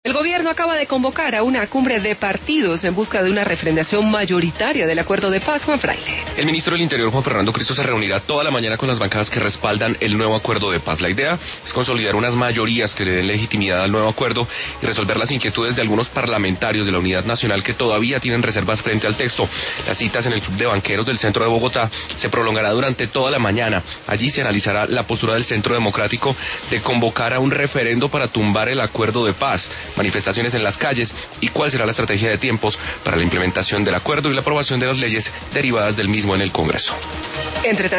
El gobierno acaba de convocar a una cumbre de partidos en busca de una refrendación mayoritaria del acuerdo de paz. Juan Fraile. El ministro del Interior, Juan Fernando Cristo, se reunirá toda la mañana con las bancadas que respaldan el nuevo acuerdo de paz. La idea es consolidar unas mayorías que le den legitimidad al nuevo acuerdo y resolver las inquietudes de algunos parlamentarios de la Unidad Nacional que todavía tienen reservas frente al texto. Las citas en el Club de Banqueros del centro de Bogotá se prolongará durante toda la mañana. Allí se analizará la postura del Centro Democrático de convocar a un referendo para tumbar el acuerdo de paz, manifestaciones en las calles y cuál será la estrategia de tiempos para la implementación del acuerdo y la aprobación de las leyes derivadas del mismo en el Congreso.